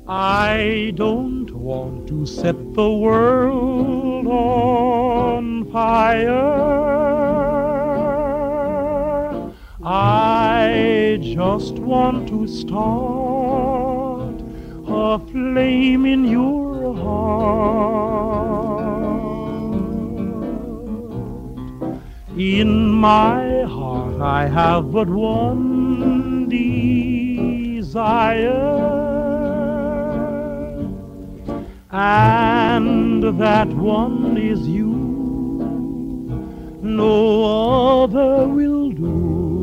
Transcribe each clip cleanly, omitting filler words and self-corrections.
I don't want to set the world on fire. I just want to start a flame in your heart. In my heart I have but one desire, and that one is you. No other will do.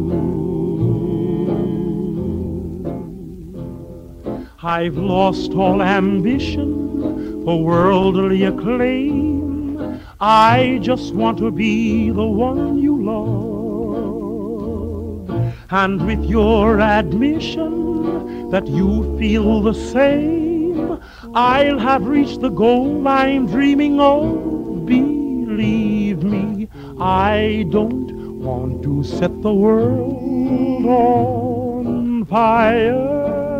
I've lost all ambition for worldly acclaim. I just want to be the one you love, and with your admission that you feel the same, I'll have reached the goal I'm dreaming of. Believe me, I don't want to set the world on fire.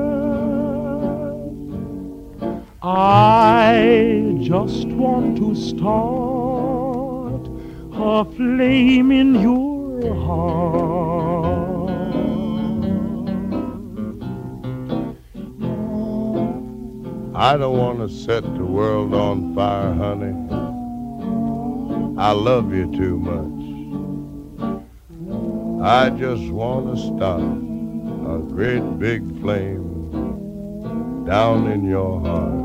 I just want to start a flame in your heart. I don't want to set the world on fire, honey. I love you too much. I just want to start a great big flame down in your heart.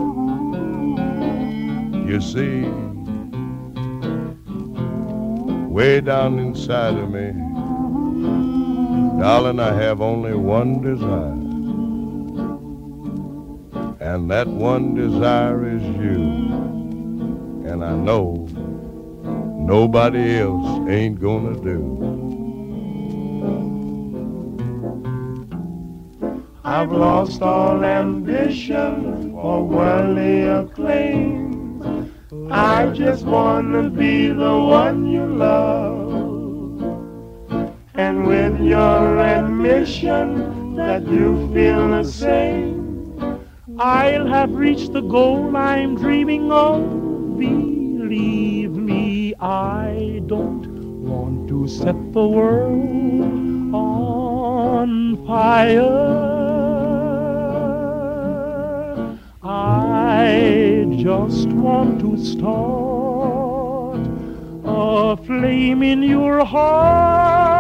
You see, way down inside of me, darling, I have only one desire. And that one desire is you. And I know nobody else ain't gonna do. I've lost all ambition for worldly acclaim. I just wanna be the one you love. And with your admission that you feel the same, I'll have reached the goal I'm dreaming of. Believe me, I don't want to set the world on fire. I just want to start a flame in your heart.